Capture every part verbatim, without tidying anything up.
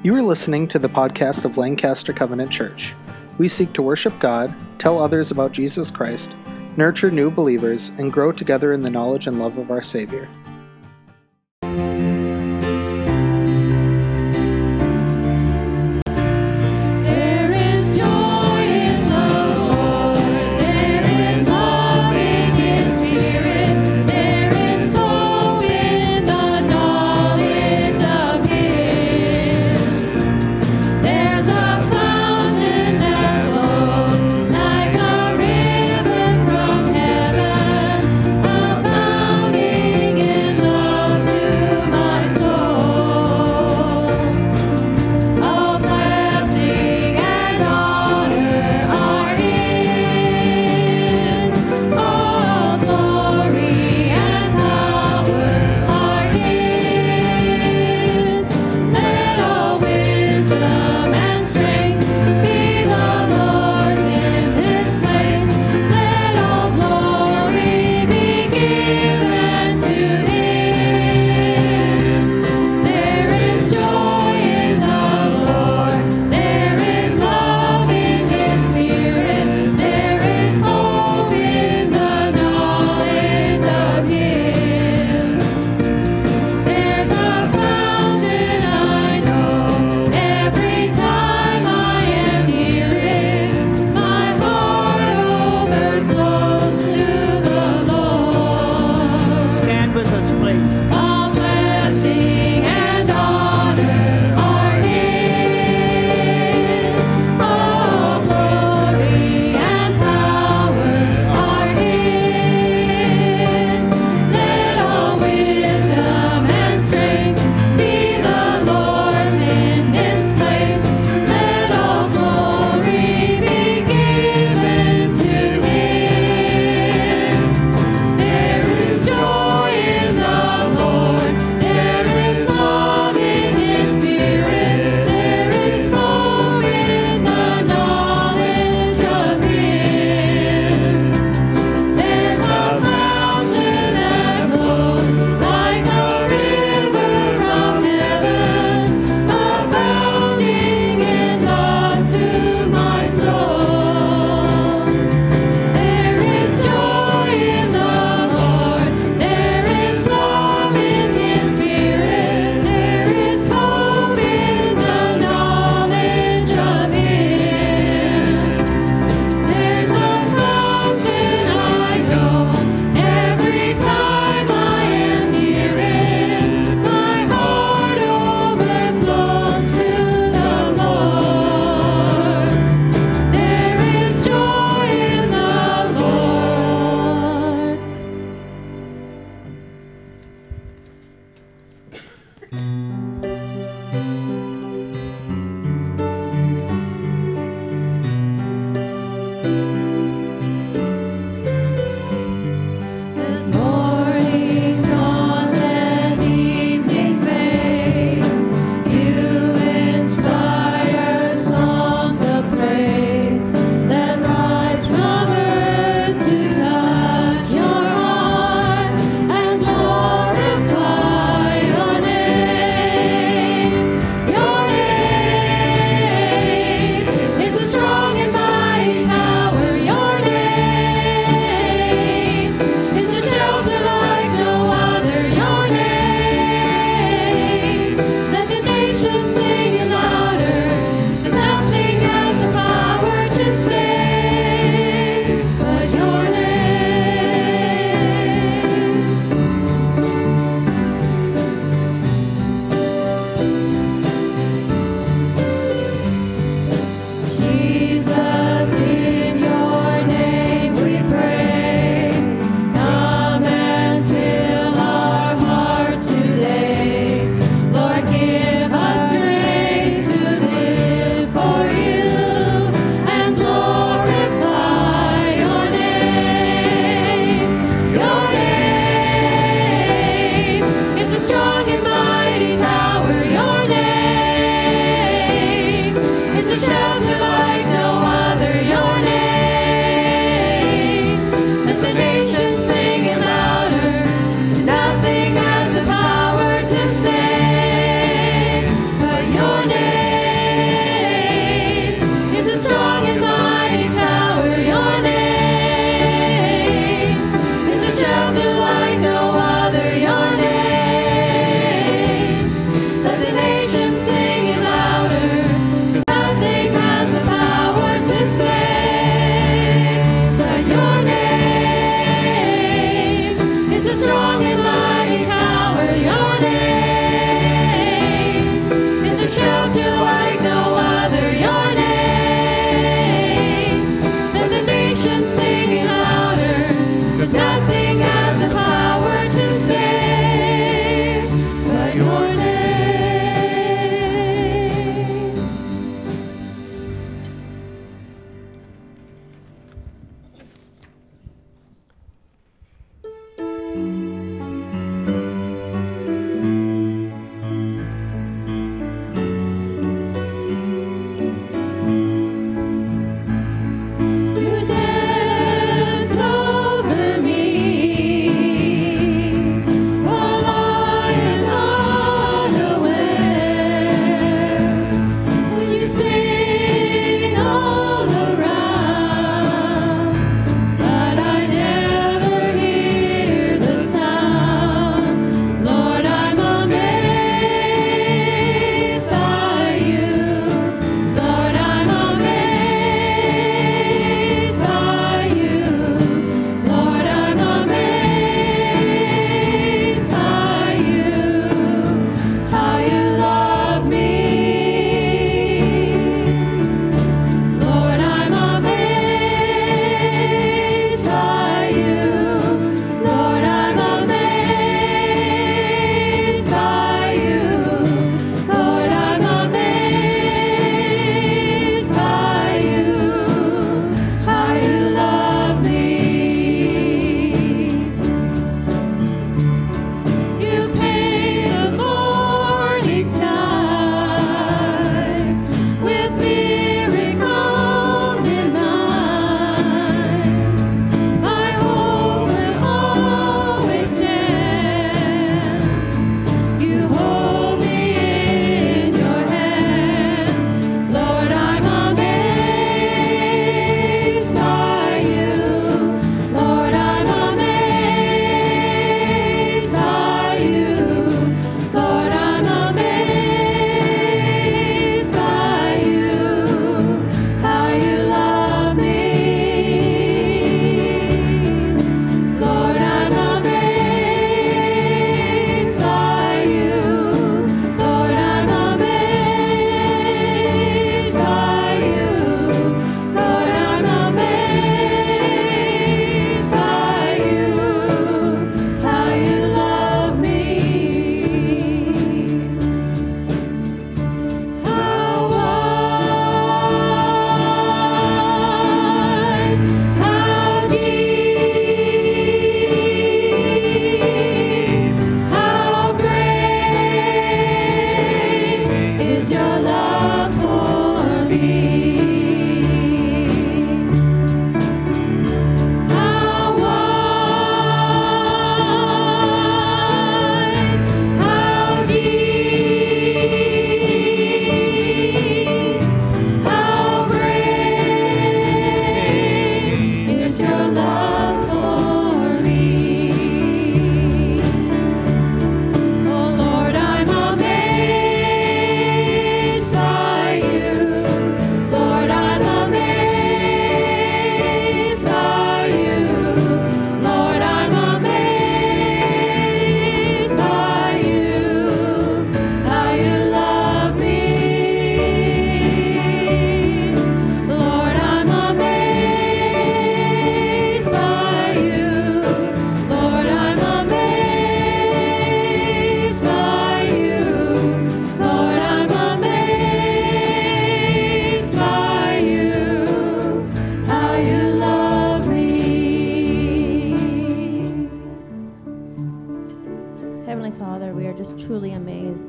You are listening to the podcast of Lancaster Covenant Church. We seek to worship God, tell others about Jesus Christ, nurture new believers, and grow together in the knowledge and love of our Savior. Abounding in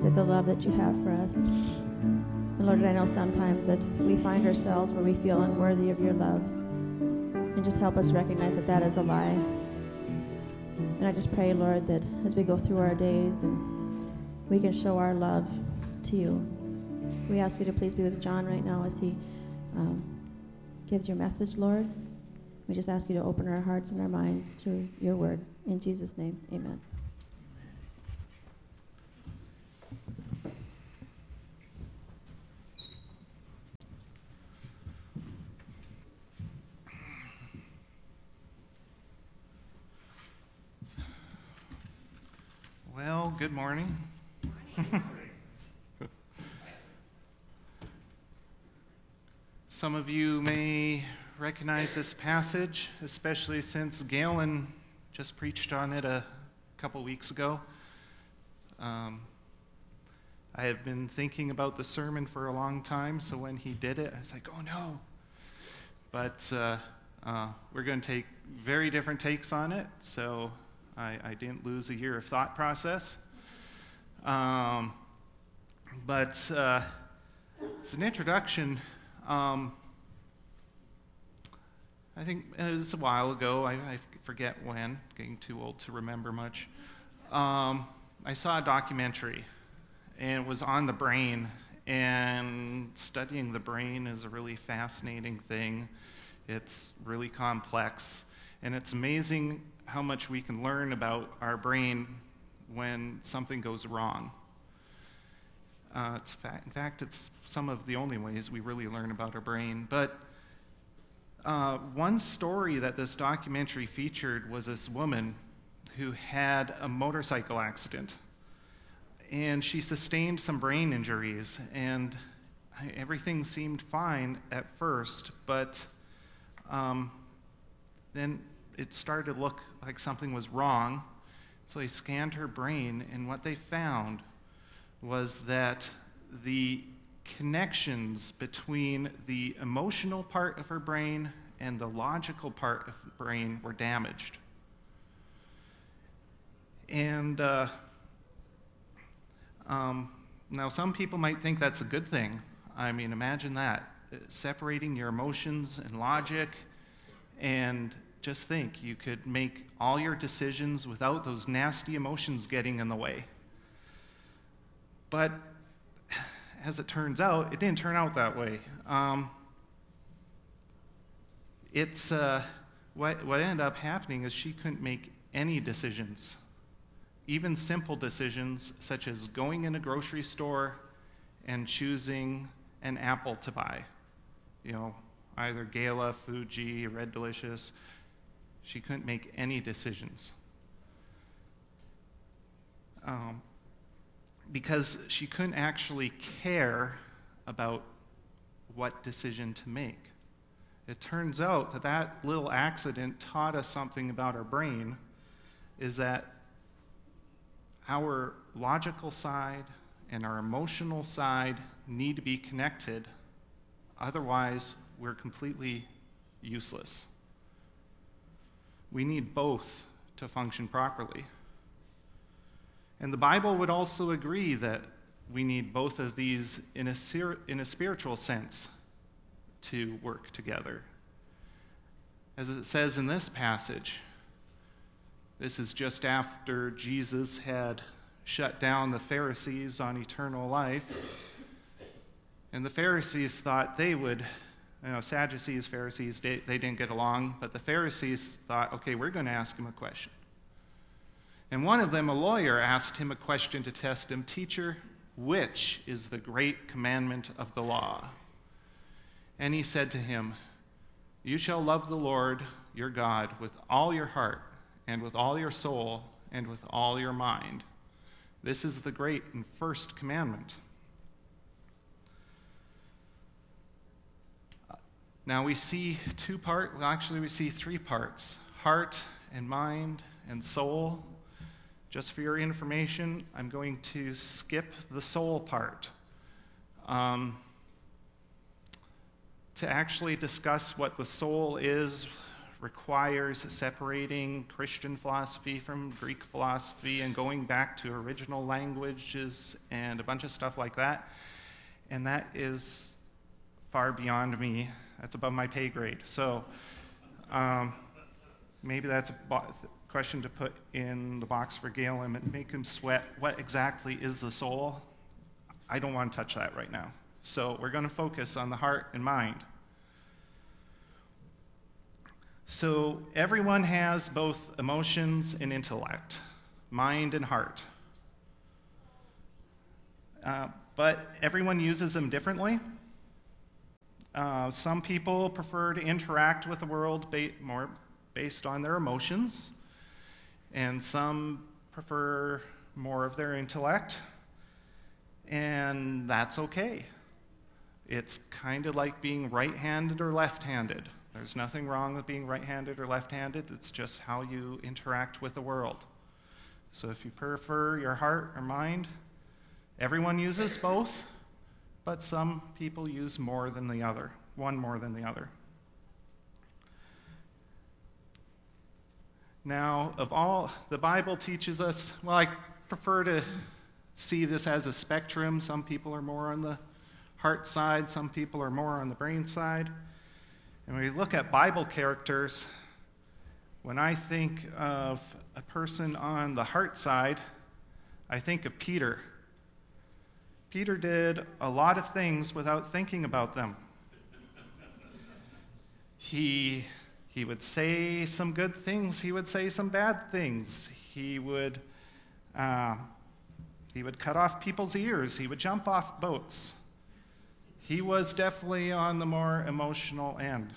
the love that you have for us. And Lord, I know sometimes that we find ourselves where we feel unworthy of your love. And just help us recognize that that is a lie. And I just pray, Lord, that as we go through our days and we can show our love to you. We ask you to please be with John right now as he um, gives your message, Lord. We just ask you to open our hearts and our minds to your word. In Jesus' name, amen. Well, good morning. Some of you may recognize this passage, especially since Galen just preached on it a couple weeks ago. Um, I have been thinking about the sermon for a long time, so when he did it, I was like, oh no. But uh, uh, we're going to take very different takes on it, so I, I didn't lose a year of thought process. Um, but uh, as an introduction, um, I think it was a while ago, I, I forget when, getting too old to remember much. Um, I saw a documentary, and it was on the brain, and studying the brain is a really fascinating thing. It's really complex, and it's amazing how much we can learn about our brain when something goes wrong. Uh, it's fa- in fact, it's some of the only ways we really learn about our brain. But uh, one story that this documentary featured was this woman who had a motorcycle accident, and she sustained some brain injuries, and everything seemed fine at first, but um, then it started to look like something was wrong. So they scanned her brain, and what they found was that the connections between the emotional part of her brain and the logical part of the brain were damaged. And uh, um, now some people might think that's a good thing. I mean, imagine that, separating your emotions and logic, and just think, you could make all your decisions without those nasty emotions getting in the way. But as it turns out, it didn't turn out that way. Um, it's uh, what, what ended up happening is she couldn't make any decisions, even simple decisions such as going in a grocery store and choosing an apple to buy. You know, either Gala, Fuji, Red Delicious. She couldn't make any decisions. Um, because she couldn't actually care about what decision to make. It turns out that that little accident taught us something about our brain, is that our logical side and our emotional side need to be connected. Otherwise, we're completely useless. We need both to function properly. And the Bible would also agree that we need both of these in a, ser- in a spiritual sense to work together. As it says in this passage, this is just after Jesus had shut down the Pharisees on eternal life. And the Pharisees thought they would, you know, Sadducees, Pharisees, they, they didn't get along, but the Pharisees thought, okay, we're going to ask him a question. And one of them, a lawyer, asked him a question to test him, "Teacher, which is the great commandment of the law?" And he said to him, "You shall love the Lord your God with all your heart and with all your soul and with all your mind. This is the great and first commandment." Now we see two parts, well actually we see three parts, heart and mind and soul. Just for your information, I'm going to skip the soul part um, to actually discuss what the soul is requires separating Christian philosophy from Greek philosophy and going back to original languages and a bunch of stuff like that. And that is far beyond me. That's above my pay grade. So um, maybe that's a bo- question to put in the box for Galen and make him sweat. What exactly is the soul? I don't want to touch that right now. So we're going to focus on the heart and mind. So everyone has both emotions and intellect, mind and heart. Uh, but everyone uses them differently. Uh, some people prefer to interact with the world ba- more based on their emotions, and some prefer more of their intellect, and that's okay. It's kind of like being right-handed or left-handed. There's nothing wrong with being right-handed or left-handed. It's just how you interact with the world. So if you prefer your heart or mind, everyone uses both, but some people use more than the other, one more than the other. Now, of all, the Bible teaches us, well, I prefer to see this as a spectrum. Some people are more on the heart side, some people are more on the brain side. And when we look at Bible characters, when I think of a person on the heart side, I think of Peter. Peter did a lot of things without thinking about them. He, he would say some good things, he would say some bad things. He would, uh, he would cut off people's ears, he would jump off boats. He was definitely on the more emotional end.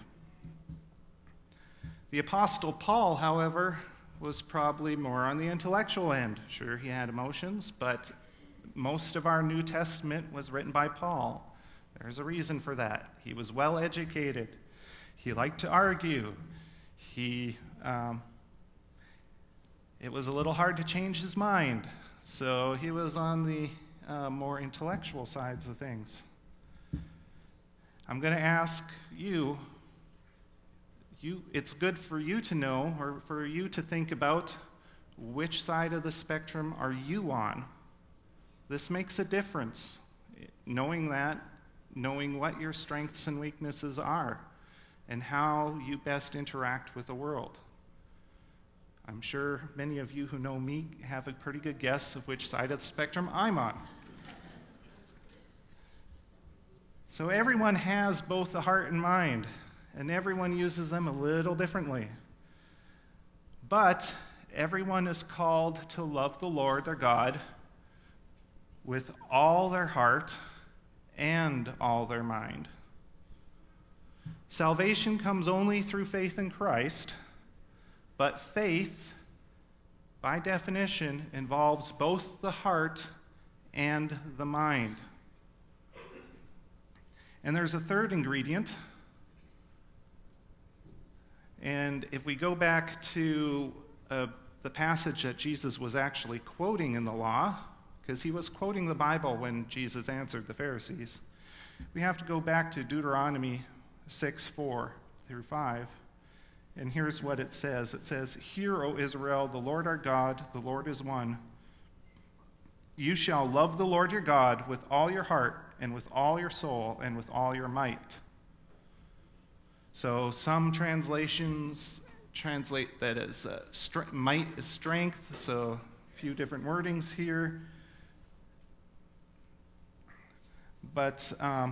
The Apostle Paul, however, was probably more on the intellectual end. Sure, he had emotions, but most of our New Testament was written by Paul. There's a reason for that. He was well educated. He liked to argue. He, um, it was a little hard to change his mind, so he was on the uh, more intellectual sides of things. I'm going to ask you, you, it's good for you to know, or for you to think about, which side of the spectrum are you on? This makes a difference. Knowing that, knowing what your strengths and weaknesses are, and how you best interact with the world. I'm sure many of you who know me have a pretty good guess of which side of the spectrum I'm on. So everyone has both the heart and mind, and everyone uses them a little differently. But everyone is called to love the Lord their God with all their heart and all their mind. Salvation comes only through faith in Christ, but faith, by definition, involves both the heart and the mind. And there's a third ingredient. And if we go back to uh, the passage that Jesus was actually quoting in the law, because he was quoting the Bible when Jesus answered the Pharisees, we have to go back to Deuteronomy six, four through five. And here's what it says. It says, "Hear, O Israel, the Lord our God, the Lord is one. You shall love the Lord your God with all your heart and with all your soul and with all your might." So some translations translate that as uh, str- might is strength, so a few different wordings here. But um,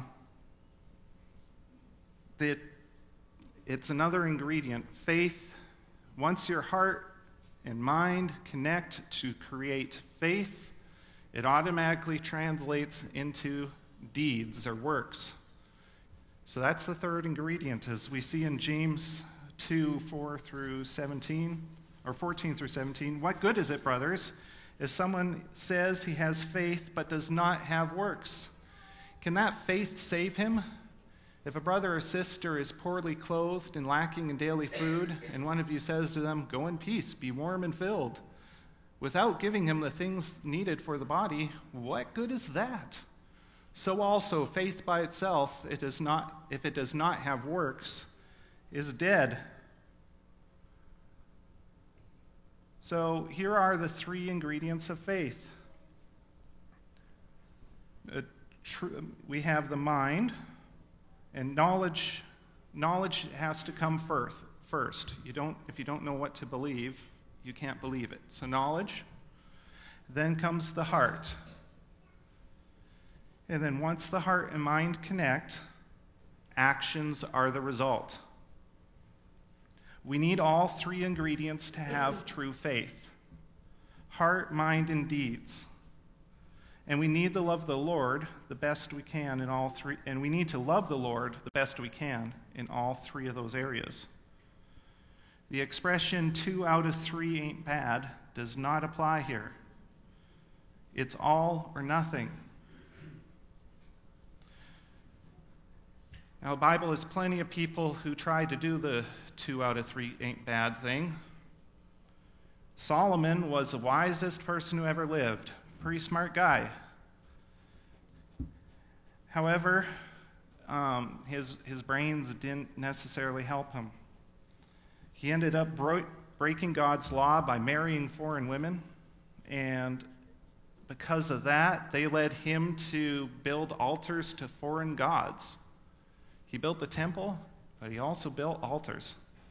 the, it's another ingredient. Faith, once your heart and mind connect to create faith, it automatically translates into deeds or works. So that's the third ingredient, as we see in James two, four through seventeen, or fourteen through seventeen. "What good is it, brothers, if someone says he has faith but does not have works? Can that faith save him? If a brother or sister is poorly clothed and lacking in daily food, and one of you says to them, 'Go in peace, be warm and filled,' without giving him the things needed for the body, what good is that? So also, faith by itself, it does not, if it does not have works, is dead. So here are the three ingredients of faith. A tr- we have the mind, and knowledge. Knowledge has to come first. First, you don't. If you don't know what to believe, you can't believe it. So knowledge. Then comes the heart. And then once the heart and mind connect, actions are the result. We need all three ingredients to have true faith: heart, mind, and deeds. And we need to love the Lord the best we can in all three, and we need to love the Lord the best we can in all three of those areas. The expression two out of three ain't bad does not apply here. It's all or nothing. Now, the Bible has plenty of people who try to do the two out of three ain't bad thing. Solomon was the wisest person who ever lived. Pretty smart guy. However, um, his, his brains didn't necessarily help him. He ended up bro- breaking God's law by marrying foreign women, and because of that, they led him to build altars to foreign gods. He built the temple, but he also built altars.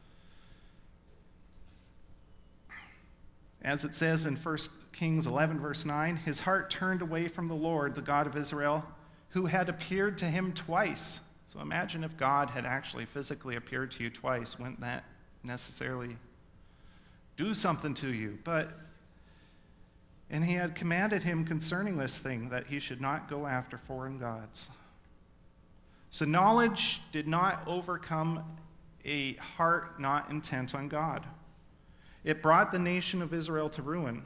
As it says in First Kings eleven, verse nine, his heart turned away from the Lord, the God of Israel, who had appeared to him twice. So imagine if God had actually physically appeared to you twice. Wouldn't that necessarily do something to you? But, and he had commanded him concerning this thing, that he should not go after foreign gods. So knowledge did not overcome a heart not intent on God. It brought the nation of Israel to ruin.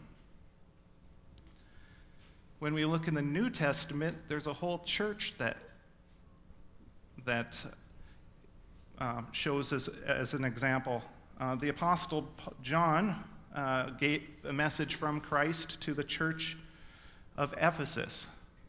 When we look in the New Testament, there's a whole church that, that uh, shows us as an example. Uh, the Apostle John uh, gave a message from Christ to the church of Ephesus.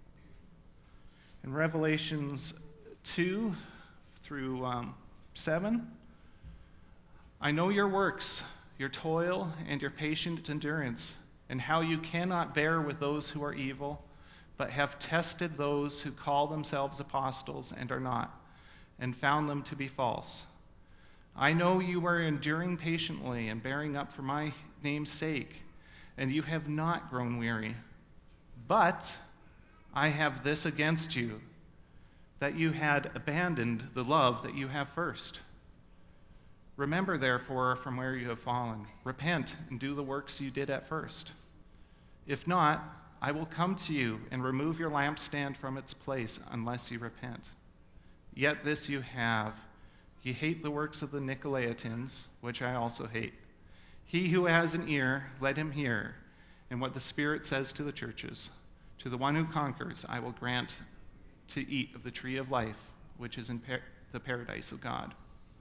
In Revelations two through um, seven, I know your works, your toil, and your patient endurance, and how you cannot bear with those who are evil, but have tested those who call themselves apostles and are not, and found them to be false. I know you are enduring patiently and bearing up for my name's sake, and you have not grown weary. But I have this against you, that you had abandoned the love that you have first. Remember, therefore, from where you have fallen. Repent and do the works you did at first. If not, I will come to you and remove your lampstand from its place unless you repent. Yet this you have. You hate the works of the Nicolaitans, which I also hate. He who has an ear, let him hear, and what the Spirit says to the churches. To the one who conquers, I will grant to eat of the tree of life, which is in par- the paradise of God.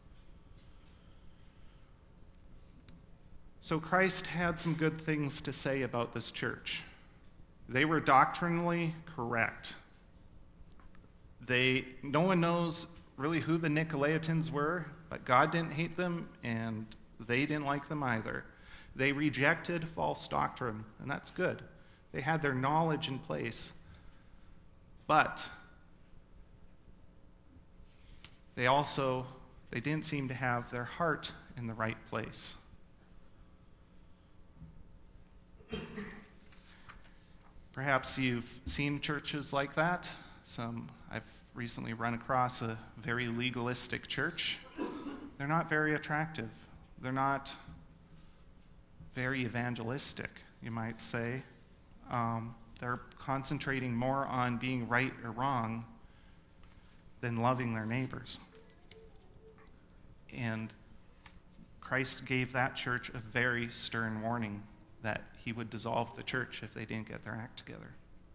So Christ had some good things to say about this church. They were doctrinally correct. They, no one knows really who the Nicolaitans were, but God didn't hate them, and they didn't like them either. They rejected false doctrine, and that's good. They had their knowledge in place. But they also, they didn't seem to have their heart in the right place. Perhaps you've seen churches like that. Some, I've recently run across a very legalistic church. They're not very attractive. They're not very evangelistic, you might say. Um, they're concentrating more on being right or wrong than loving their neighbors. And Christ gave that church a very stern warning that he would dissolve the church if they didn't get their act together.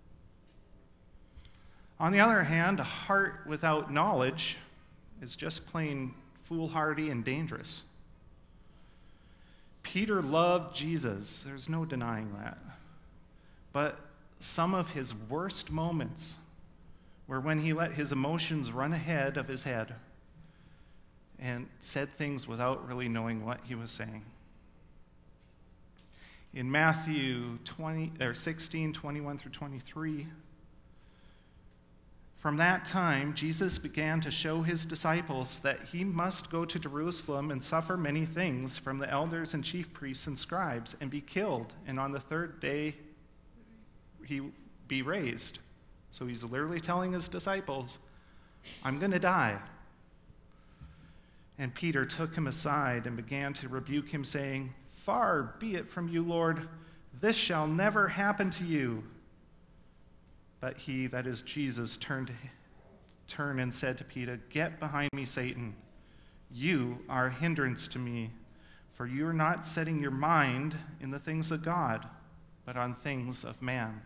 On the other hand, a heart without knowledge is just plain foolhardy and dangerous. Peter loved Jesus, there's no denying that. But some of his worst moments were when he let his emotions run ahead of his head and said things without really knowing what he was saying. In Matthew twenty, or sixteen, twenty-one through twenty-three, from that time, Jesus began to show his disciples that he must go to Jerusalem and suffer many things from the elders and chief priests and scribes and be killed, and on the third day he be raised. So he's literally telling his disciples, I'm going to die. And Peter took him aside and began to rebuke him, saying, Far be it from you, Lord, this shall never happen to you. But he, that is Jesus, turned, turned and said to Peter, Get behind me, Satan. You are a hindrance to me, for you are not setting your mind in the things of God, but on things of man.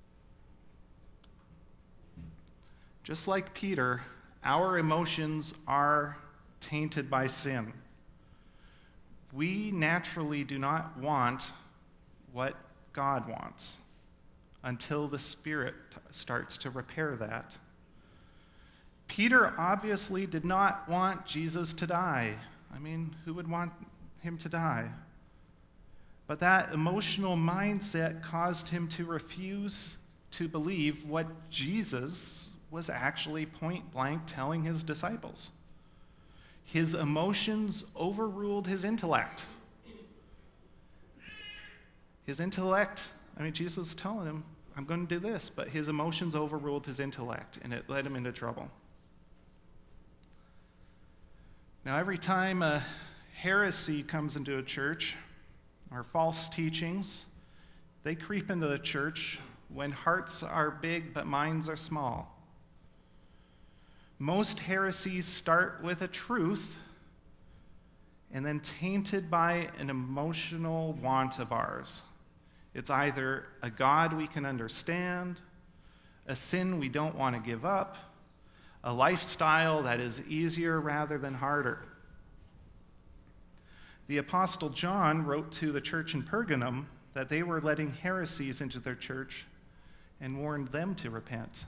Just like Peter, our emotions are tainted by sin. We naturally do not want what God wants until the Spirit starts to repair that. Peter obviously did not want Jesus to die. I mean, who would want him to die? But that emotional mindset caused him to refuse to believe what Jesus was actually point blank telling his disciples. His emotions overruled his intellect. His intellect, I mean, Jesus was telling him, I'm going to do this, but his emotions overruled his intellect, and it led him into trouble. Now, every time a heresy comes into a church, or false teachings, they creep into the church when hearts are big but minds are small. Most heresies start with a truth and then tainted by an emotional want of ours. It's either a God we can understand, a sin we don't want to give up, a lifestyle that is easier rather than harder. The Apostle John wrote to the church in Pergamum that they were letting heresies into their church and warned them to repent.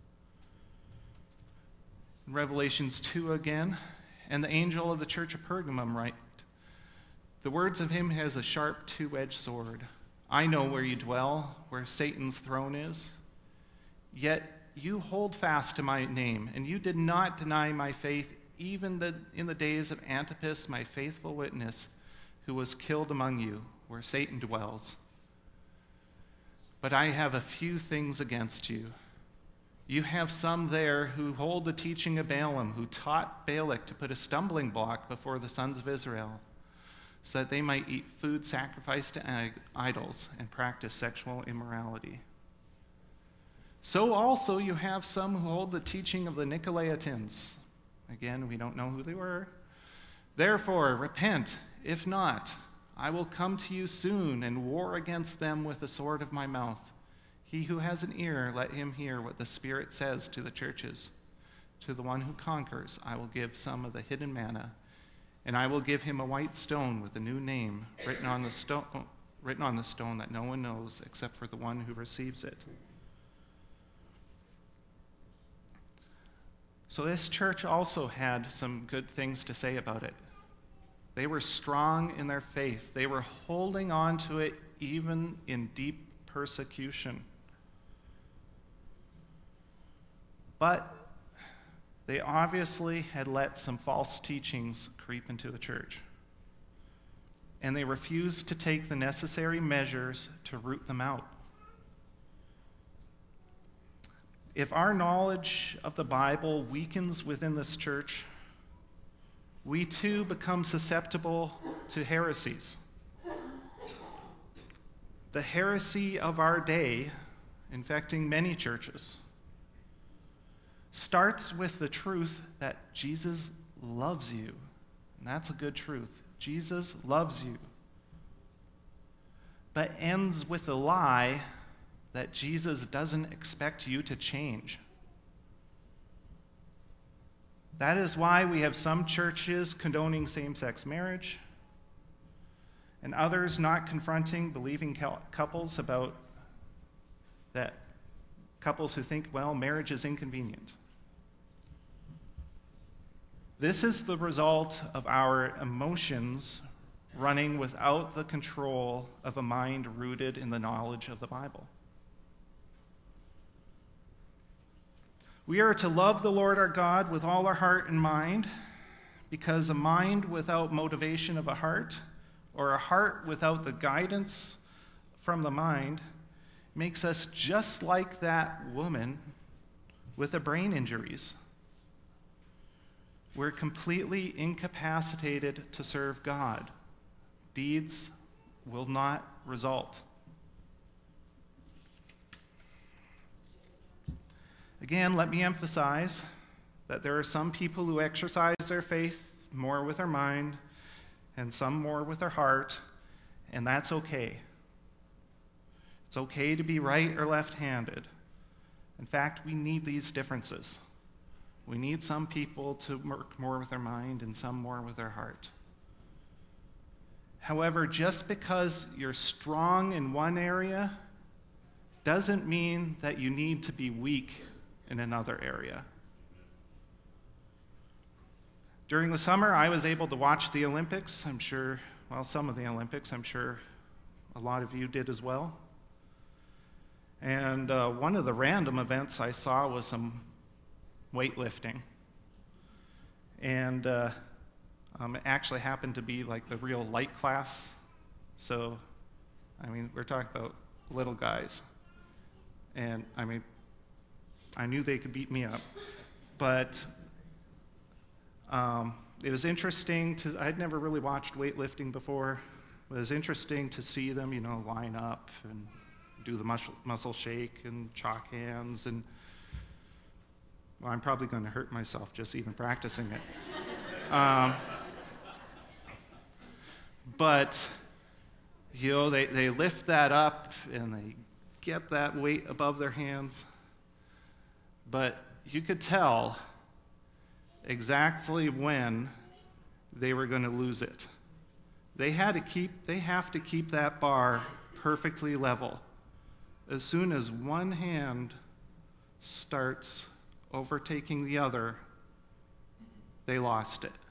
In Revelations two again, and the angel of the church of Pergamum write, The words of him has a sharp two-edged sword. I know where you dwell, where Satan's throne is. Yet you hold fast to my name, and you did not deny my faith even the, in the days of Antipas, my faithful witness, who was killed among you, where Satan dwells. But I have a few things against you. You have some there who hold the teaching of Balaam, who taught Balak to put a stumbling block before the sons of Israel, so that they might eat food sacrificed to idols and practice sexual immorality. So also you have some who hold the teaching of the Nicolaitans. Again, we don't know who they were. Therefore, repent. If not, I will come to you soon and war against them with the sword of my mouth. He who has an ear, let him hear what the Spirit says to the churches. To the one who conquers, I will give some of the hidden manna, and I will give him a white stone with a new name written on the stone, written on the stone that no one knows except for the one who receives it. So this church also had some good things to say about it. They were strong in their faith. They were holding on to it even in deep persecution. But they obviously had let some false teachings creep into the church. And they refused to take the necessary measures to root them out. If our knowledge of the Bible weakens within this church, we too become susceptible to heresies. The heresy of our day, infecting many churches, starts with the truth that Jesus loves you. And that's a good truth. Jesus loves you. But ends with the lie that Jesus doesn't expect you to change. That is why we have some churches condoning same-sex marriage and others not confronting believing couples about that, couples who think, well, marriage is inconvenient. This is the result of our emotions running without the control of a mind rooted in the knowledge of the Bible. We are to love the Lord our God with all our heart and mind, because a mind without motivation of a heart, or a heart without the guidance from the mind, makes us just like that woman with the brain injuries. We're completely incapacitated to serve God. Deeds will not result. Again, let me emphasize that there are some people who exercise their faith more with their mind and some more with their heart, and that's okay. It's okay to be right or left-handed. In fact, we need these differences. We need some people to work more with their mind and some more with their heart. However, just because you're strong in one area doesn't mean that you need to be weak in another area. During the summer, I was able to watch the Olympics. I'm sure, well, some of the Olympics. I'm sure a lot of you did as well. And uh, one of the random events I saw was some weightlifting. And uh, um, it actually happened to be like the real light class. So, I mean, we're talking about little guys. And, I mean, I knew they could beat me up. But um, it was interesting to, I'd never really watched weightlifting before. It was interesting to see them, you know, line up and do the muscle, muscle shake and chalk hands. And, well, I'm probably going to hurt myself just even practicing it. um, but, you know, they, they lift that up and they get that weight above their hands. But you could tell exactly when they were going to lose it. They had to keep, they have to keep that bar perfectly level. As soon as one hand starts overtaking the other, they lost it.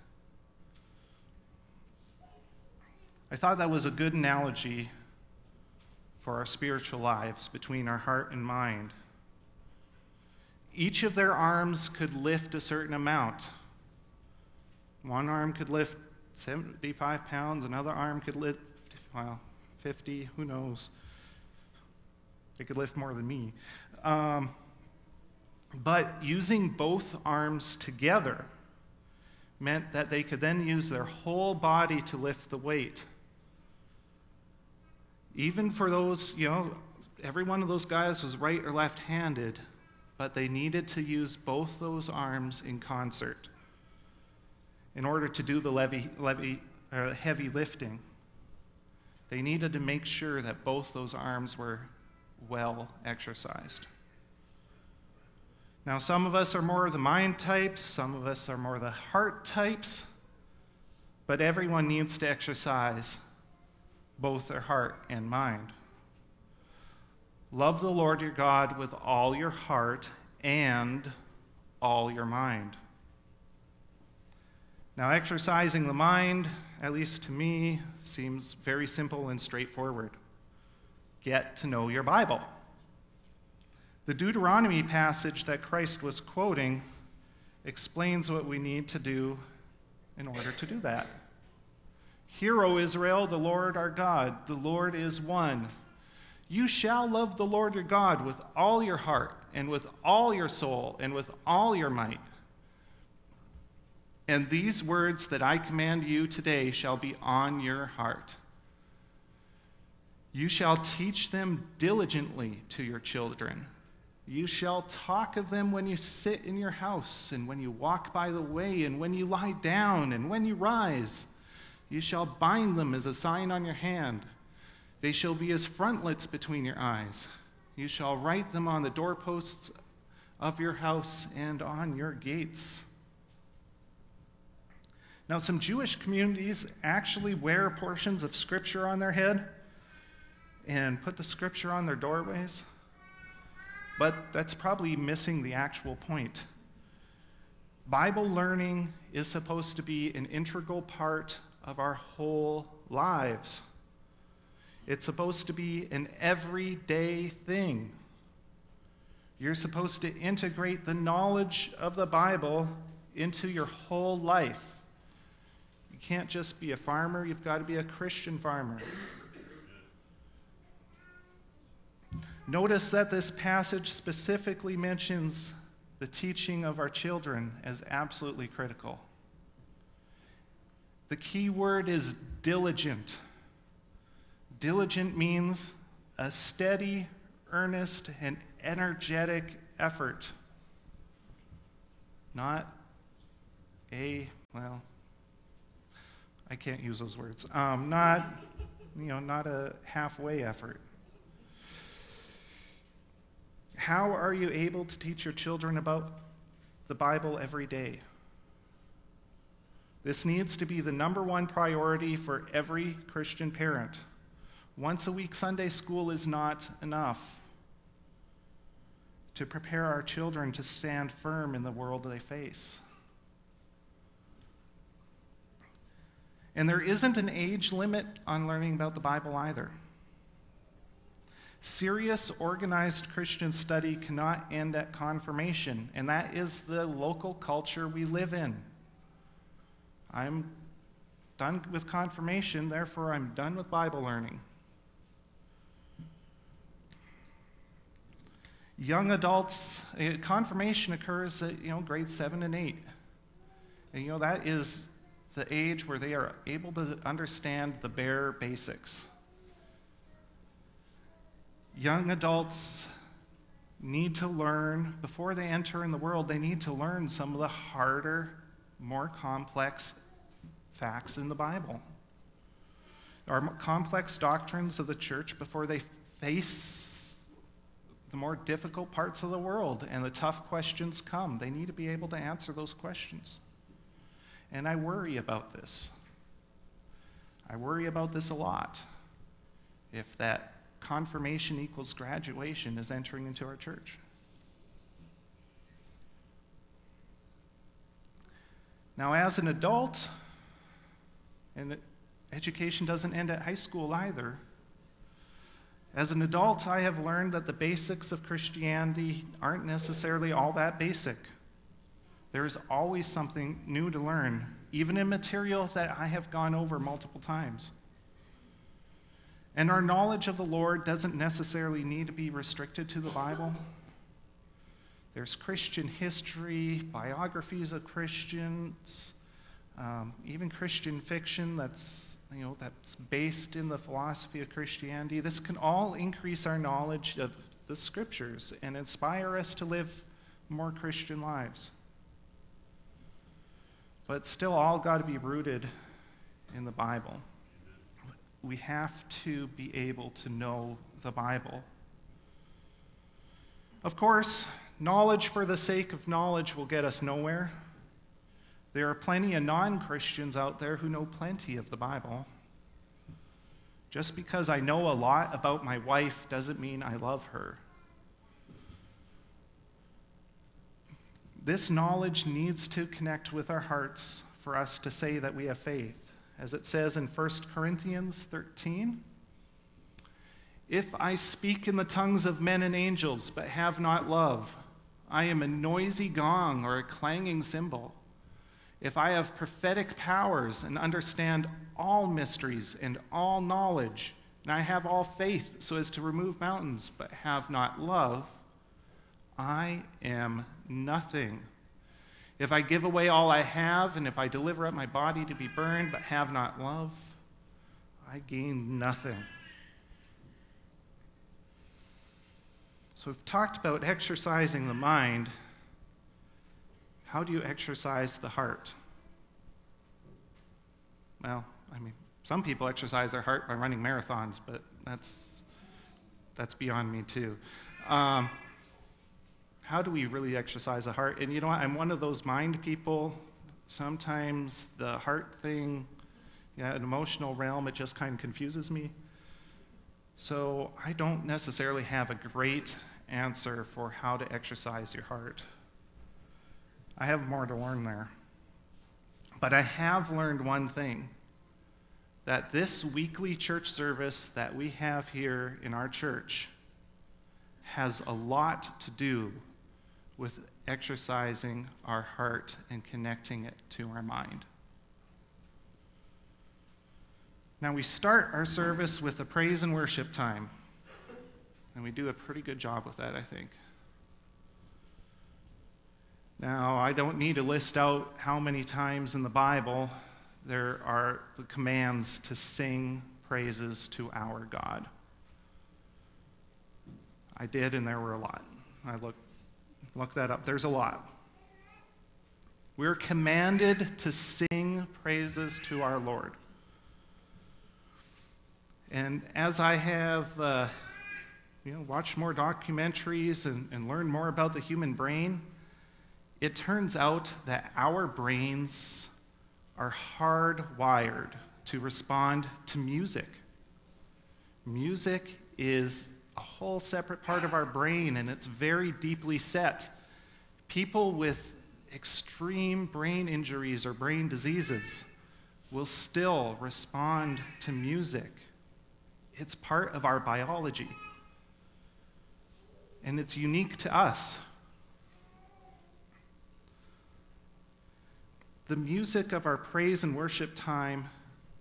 I thought that was a good analogy for our spiritual lives between our heart and mind. Each of their arms could lift a certain amount. One arm could lift seventy-five pounds, another arm could lift, well, fifty, who knows? They could lift more than me. Um, but using both arms together meant that they could then use their whole body to lift the weight. Even for those, you know, every one of those guys was right or left-handed, but they needed to use both those arms in concert in order to do the levy, levy, uh, heavy lifting. They needed to make sure that both those arms were well exercised. Now, some of us are more the mind types, some of us are more the heart types, but everyone needs to exercise both their heart and mind. Love the Lord your God with all your heart and all your mind. Now, exercising the mind, at least to me, seems very simple and straightforward. Get to know your Bible. The Deuteronomy passage that Christ was quoting explains what we need to do in order to do that. Hear, O Israel, the Lord our God, the Lord is one. You shall love the Lord your God with all your heart and with all your soul and with all your might. And these words that I command you today shall be on your heart. You shall teach them diligently to your children. You shall talk of them when you sit in your house and when you walk by the way and when you lie down and when you rise. You shall bind them as a sign on your hand. They shall be as frontlets between your eyes. You shall write them on the doorposts of your house and on your gates. Now, some Jewish communities actually wear portions of Scripture on their head and put the Scripture on their doorways, but that's probably missing the actual point. Bible learning is supposed to be an integral part of our whole lives. It's supposed to be an everyday thing. You're supposed to integrate the knowledge of the Bible into your whole life. You can't just be a farmer, you've got to be a Christian farmer. Notice that this passage specifically mentions the teaching of our children as absolutely critical. The key word is diligent. Diligent means a steady, earnest, and energetic effort. Not a, well, I can't use those words. Um, not, you know, not a halfway effort. How are you able to teach your children about the Bible every day? This needs to be the number one priority for every Christian parent. Once a week Sunday school is not enough to prepare our children to stand firm in the world they face. And there isn't an age limit on learning about the Bible either. Serious, organized Christian study cannot end at confirmation, and that is the local culture we live in. I'm done with confirmation, therefore I'm done with Bible learning. Young adults, confirmation occurs at, you know, grades seven and eight. And you know, that is the age where they are able to understand the bare basics. Young adults need to learn, before they enter in the world, they need to learn some of the harder, more complex facts in the Bible. Or complex doctrines of the church before they face the more difficult parts of the world and the tough questions come. They need to be able to answer those questions. And I worry about this. I worry about this a lot. If that confirmation equals graduation is entering into our church. Now, as an adult, and education doesn't end at high school either, as an adult, I have learned that the basics of Christianity aren't necessarily all that basic. There is always something new to learn, even in material that I have gone over multiple times. And our knowledge of the Lord doesn't necessarily need to be restricted to the Bible. There's Christian history, biographies of Christians, um, even Christian fiction that's, you know, that's based in the philosophy of Christianity. This can all increase our knowledge of the Scriptures and inspire us to live more Christian lives. But it's still all got to be rooted in the Bible. We have to be able to know the Bible. Of course, knowledge for the sake of knowledge will get us nowhere. There are plenty of non-Christians out there who know plenty of the Bible. Just because I know a lot about my wife doesn't mean I love her. This knowledge needs to connect with our hearts for us to say that we have faith. As it says in First Corinthians thirteen, if I speak in the tongues of men and angels but have not love, I am a noisy gong or a clanging cymbal. If I have prophetic powers and understand all mysteries and all knowledge, and I have all faith so as to remove mountains but have not love, I am nothing. If I give away all I have, and if I deliver up my body to be burned but have not love, I gain nothing. So we've talked about exercising the mind. How do you exercise the heart? Well, I mean, some people exercise their heart by running marathons, but that's, that's beyond me too. Um, How do we really exercise the heart? And you know what? I'm one of those mind people. Sometimes the heart thing, yeah, an emotional realm, it just kind of confuses me. So I don't necessarily have a great answer for how to exercise your heart. I have more to learn there. But I have learned one thing. that this weekly church service that we have here in our church has a lot to do with exercising our heart and connecting it to our mind. Now, we start our service with a praise and worship time, and we do a pretty good job with that, I think. Now, I don't need to list out how many times in the Bible there are the commands to sing praises to our God. I did, and there were a lot. I looked, looked that up. There's a lot. We're commanded to sing praises to our Lord. And as I have uh, you know, watched more documentaries and, and learned more about the human brain, it turns out that our brains are hardwired to respond to music. Music is a whole separate part of our brain, and it's very deeply set. People with extreme brain injuries or brain diseases will still respond to music. It's part of our biology, and it's unique to us. The music of our praise and worship time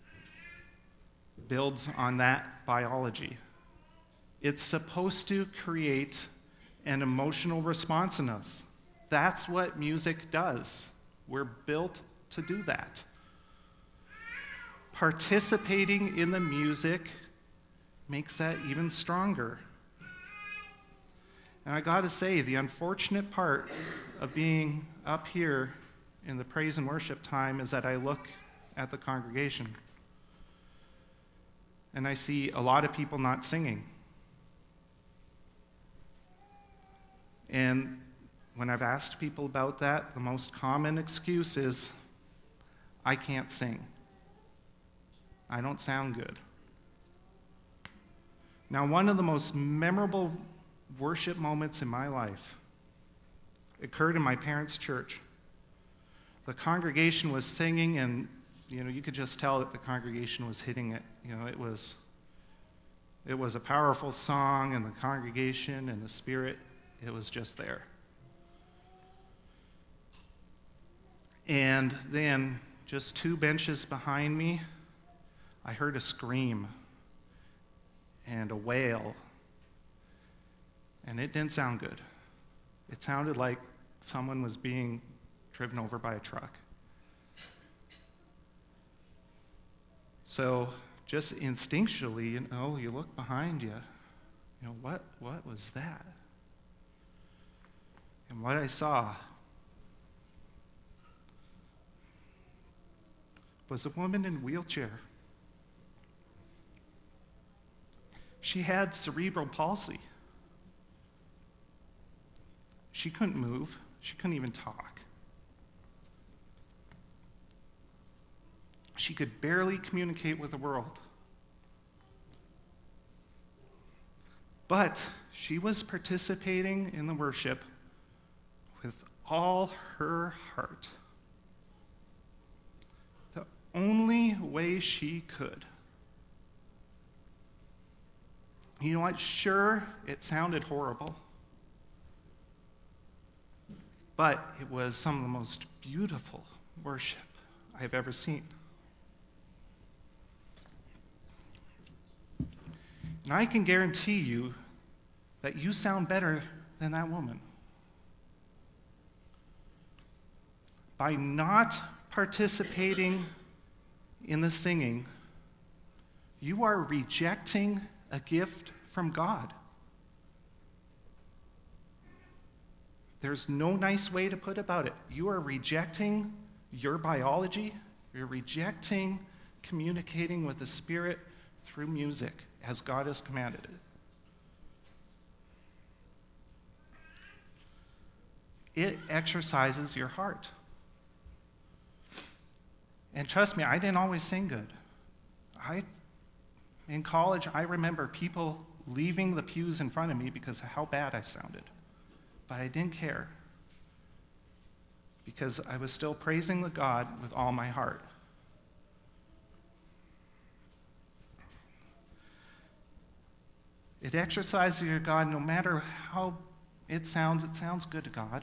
builds on that biology. It's supposed to create an emotional response in us. That's what music does. We're built to do that. Participating in the music makes that even stronger. And I gotta say, the unfortunate part of being up here in the praise and worship time is that I look at the congregation and I see a lot of people not singing. And when I've asked people about that, the most common excuse is, I can't sing. I don't sound good. Now, one of the most memorable worship moments in my life occurred in my parents' church. The congregation was singing, and you know, you could just tell that the congregation was hitting it. You know, it was it was a powerful song, and the congregation and the spirit, it was just there. And then, just two benches behind me, I heard a scream and a wail, and it didn't sound good. It sounded like someone was being driven over by a truck. So just instinctually, you know, you look behind you, you know, what, what was that? And what I saw was a woman in a wheelchair. She had cerebral palsy. She couldn't move. She couldn't even talk. She could barely communicate with the world. But she was participating in the worship with all her heart. The only way she could. You know what? Sure, it sounded horrible. But it was some of the most beautiful worship I've ever seen. And I can guarantee you that you sound better than that woman. By not participating in the singing, you are rejecting a gift from God. There's no nice way to put about it. You are rejecting your biology. You're rejecting communicating with the Spirit through music as God has commanded it. It exercises your heart. And trust me, I didn't always sing good. I, in college, I remember people leaving the pews in front of me because of how bad I sounded. But I didn't care because I was still praising the God with all my heart. It exercises your God no matter how it sounds. It sounds good to God.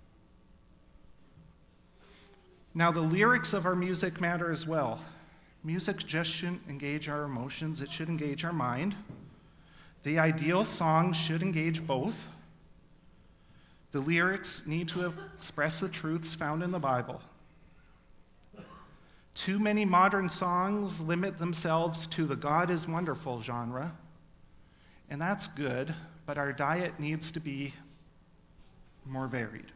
Now, the lyrics of our music matter as well. Music just shouldn't engage our emotions. It should engage our mind. The ideal song should engage both. The lyrics need to express the truths found in the Bible. Too many modern songs limit themselves to the God is wonderful genre, and that's good, but our diet needs to be more varied.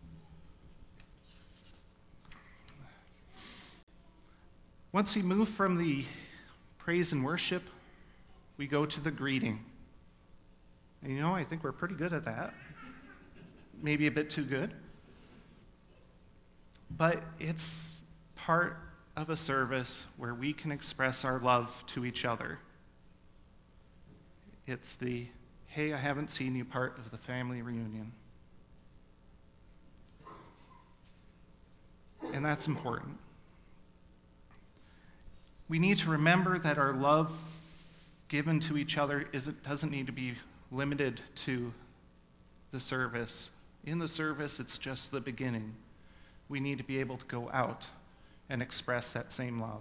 Once we move from the praise and worship, we go to the greeting. And you know, I think we're pretty good at that. Maybe a bit too good. But it's part of a service where we can express our love to each other. It's the, hey, I haven't seen you part of the family reunion. And that's important. We need to remember that our love given to each other isn't, doesn't need to be limited to the service. In the service, it's just the beginning. We need to be able to go out and express that same love.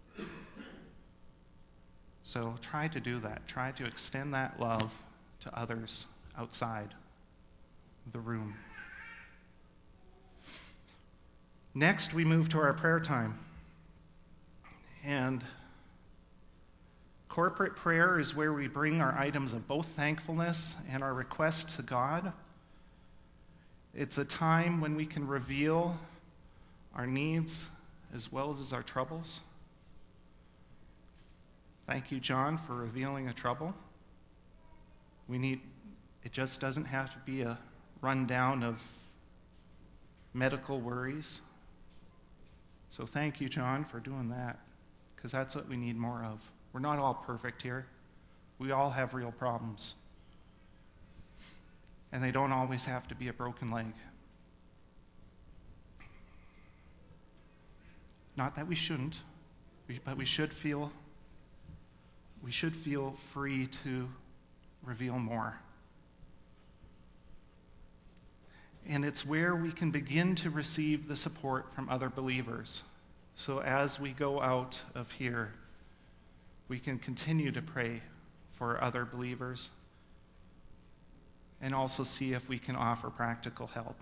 So try to do that. Try to extend that love to others outside the room. Next, we move to our prayer time. And corporate prayer is where we bring our items of both thankfulness and our request to God. It's a time when we can reveal our needs as well as our troubles. Thank you, John, for revealing a trouble. We need, it just doesn't have to be a rundown of medical worries. So thank you, John, for doing that, because that's what we need more of. We're not all perfect here. We all have real problems. And they don't always have to be a broken leg. Not that we shouldn't, but we should feel we should feel free to reveal more. And it's where we can begin to receive the support from other believers. So as we go out of here, we can continue to pray for other believers and also see if we can offer practical help.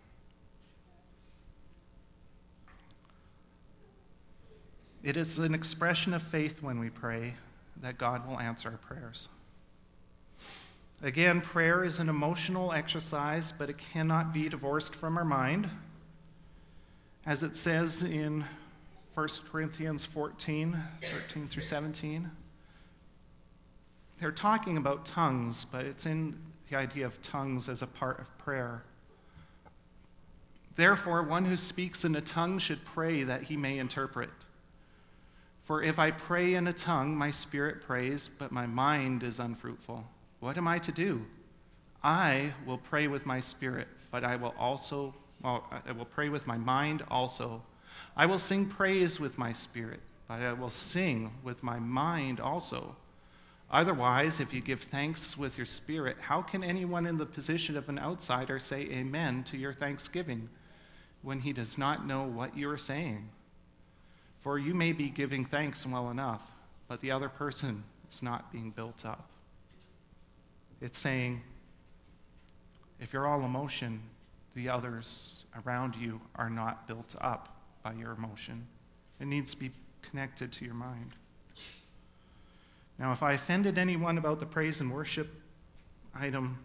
It is an expression of faith when we pray that God will answer our prayers. Again, prayer is an emotional exercise, but it cannot be divorced from our mind. As it says in First Corinthians fourteen, thirteen through seventeen, they're talking about tongues, but it's in the idea of tongues as a part of prayer. Therefore, one who speaks in a tongue should pray that he may interpret. For if I pray in a tongue, my spirit prays, but my mind is unfruitful. What am I to do? I will pray with my spirit, but I will also, well, I will pray with my mind also. I will sing praise with my spirit, but I will sing with my mind also. Otherwise, if you give thanks with your spirit, how can anyone in the position of an outsider say amen to your thanksgiving when he does not know what you are saying? For you may be giving thanks well enough, but the other person is not being built up. It's saying, if you're all emotion, the others around you are not built up by your emotion. It needs to be connected to your mind. Now, if I offended anyone about the praise and worship item,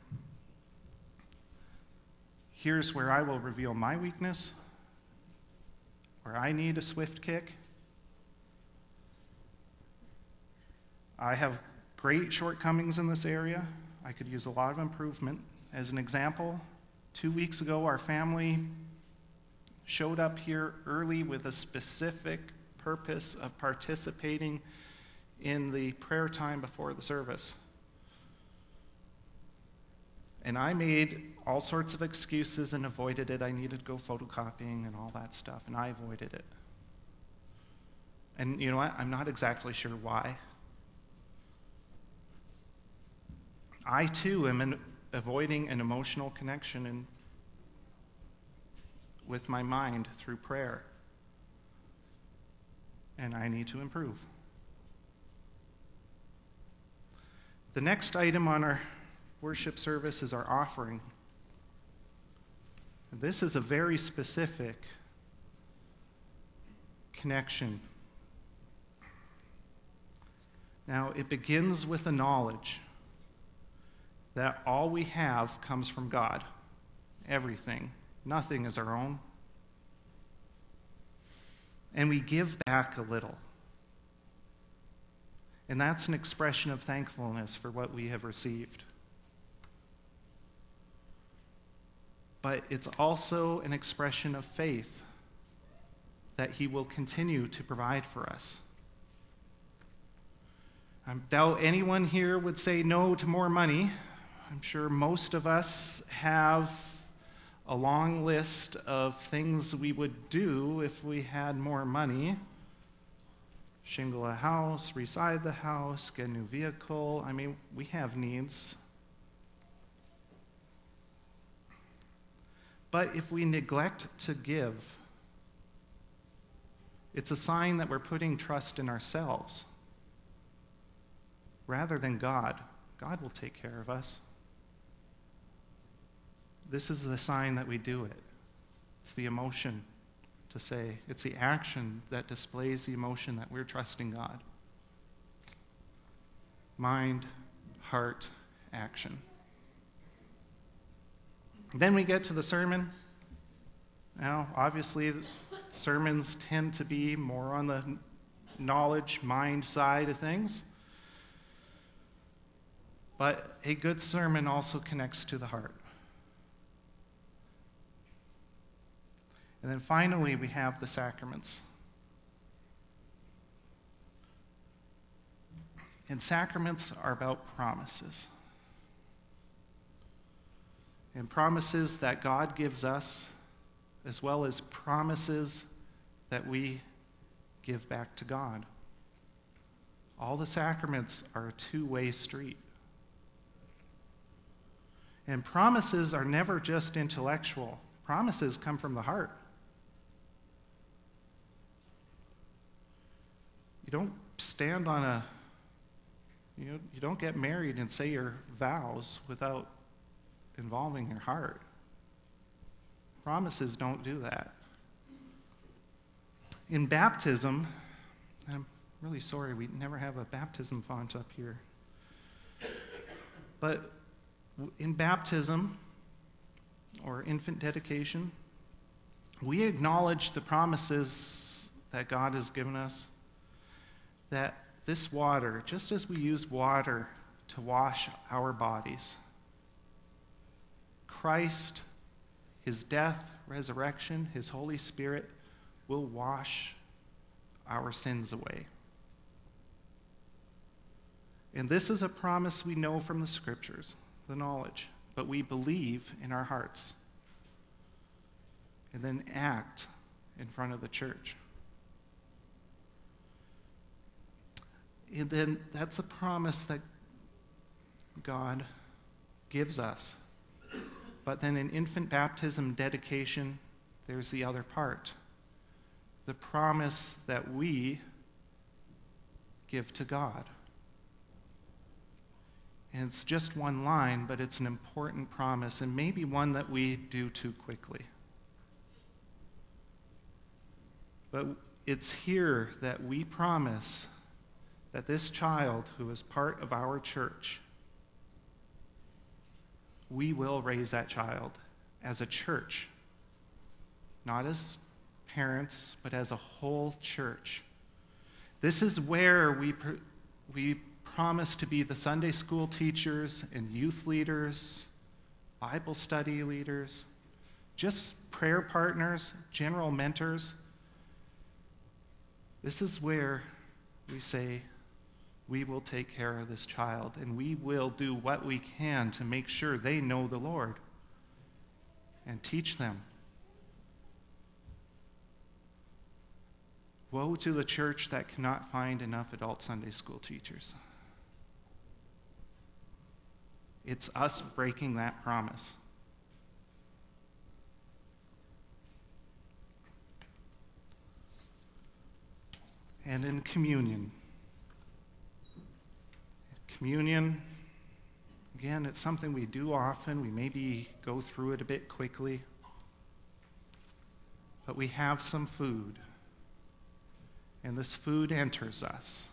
here's where I will reveal my weakness, where I need a swift kick. I have great shortcomings in this area. I could use a lot of improvement. As an example, two weeks ago, our family showed up here early with a specific purpose of participating in the prayer time before the service. And I made all sorts of excuses and avoided it. I needed to go photocopying and all that stuff, and I avoided it. And you know what? I'm not exactly sure why. I too am in avoiding an emotional connection in, with my mind through prayer. And I need to improve. The next item on our worship service is our offering. This is a very specific connection. Now, it begins with the knowledge that all we have comes from God. Everything. Nothing is our own. And we give back a little. And that's an expression of thankfulness for what we have received. But it's also an expression of faith that He will continue to provide for us. I doubt anyone here would say no to more money. I'm sure most of us have a long list of things we would do if we had more money. Shingle a house, reside the house, get a new vehicle. I mean, we have needs. But if we neglect to give, it's a sign that we're putting trust in ourselves rather than God. God will take care of us. This is the sign that we do it. It's the emotion to say. It's the action that displays the emotion that we're trusting God. Mind, heart, action. Then we get to the sermon. Now, obviously, sermons tend to be more on the knowledge, mind side of things. But a good sermon also connects to the heart. And then finally, we have the sacraments. And sacraments are about promises. And promises that God gives us, as well as promises that we give back to God. All the sacraments are a two-way street. And promises are never just intellectual. Promises come from the heart. You don't stand on a, you know, you don't get married and say your vows without involving your heart. Promises don't do that. In baptism, and I'm really sorry we never have a baptism font up here, but in baptism or infant dedication, we acknowledge the promises that God has given us, that this water, just as we use water to wash our bodies, Christ, His death, resurrection, His Holy Spirit will wash our sins away. And this is a promise we know from the Scriptures, the knowledge, but we believe in our hearts and then act in front of the church. And then that's a promise that God gives us. But then in infant baptism dedication, there's the other part. The promise that we give to God. And it's just one line, but it's an important promise, and maybe one that we do too quickly. But it's here that we promise that this child who is part of our church, we will raise that child as a church, not as parents, but as a whole church. This is where we pr- we promise to be the Sunday school teachers and youth leaders, Bible study leaders, just prayer partners, general mentors. This is where we say, we will take care of this child, and we will do what we can to make sure they know the Lord and teach them. Woe to the church that cannot find enough adult Sunday school teachers. It's us breaking that promise. And in communion, communion, again, it's something we do often. We maybe go through it a bit quickly. But we have some food. And this food enters us.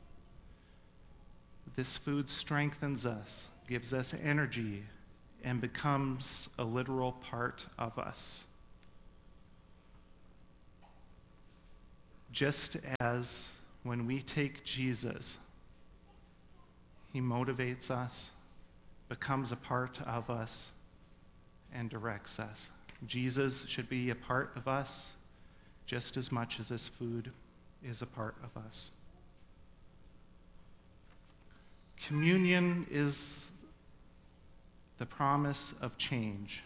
This food strengthens us, gives us energy, and becomes a literal part of us. Just as when we take Jesus, he motivates us, becomes a part of us, and directs us. Jesus should be a part of us just as much as this food is a part of us. Communion is the promise of change.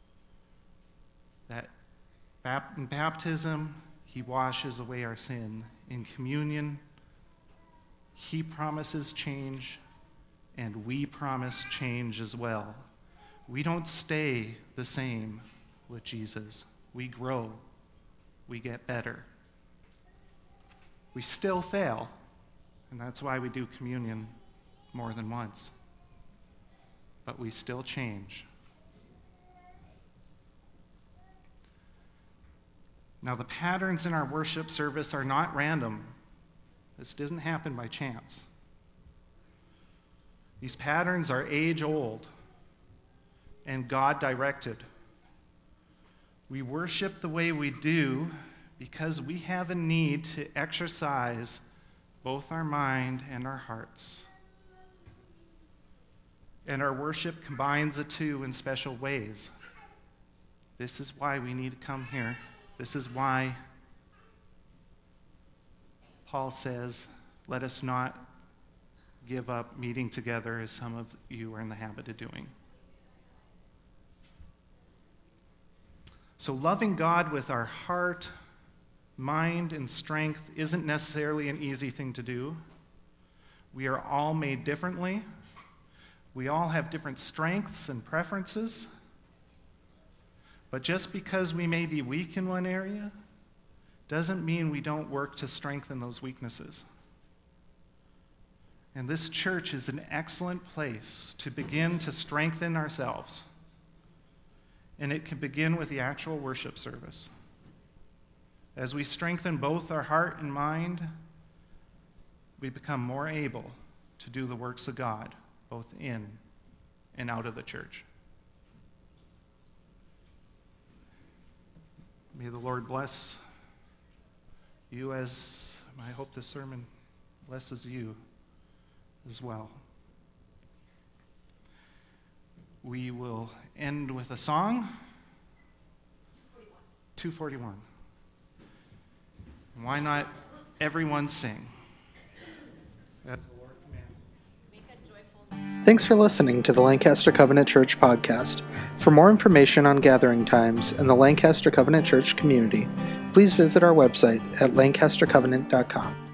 That in baptism, he washes away our sin. In communion, he promises change, and we promise change as well. We don't stay the same with Jesus. We grow. We get better. We still fail, and that's why we do communion more than once. But we still change. Now, the patterns in our worship service are not random. This doesn't happen by chance. These patterns are age-old and God-directed. We worship the way we do because we have a need to exercise both our mind and our hearts. And our worship combines the two in special ways. This is why we need to come here. This is why Paul says, let us not give up meeting together as some of you are in the habit of doing. So loving God with our heart, mind, and strength isn't necessarily an easy thing to do. We are all made differently. We all have different strengths and preferences. But just because we may be weak in one area doesn't mean we don't work to strengthen those weaknesses. And this church is an excellent place to begin to strengthen ourselves. And it can begin with the actual worship service. As we strengthen both our heart and mind, we become more able to do the works of God, both in and out of the church. May the Lord bless you as I hope this sermon blesses you as well. We will end with a song. two forty-one. Why not everyone sing? That's the Lord commands. Thanks for listening to the Lancaster Covenant Church podcast. For more information on gathering times and the Lancaster Covenant Church community, please visit our website at lancaster covenant dot com.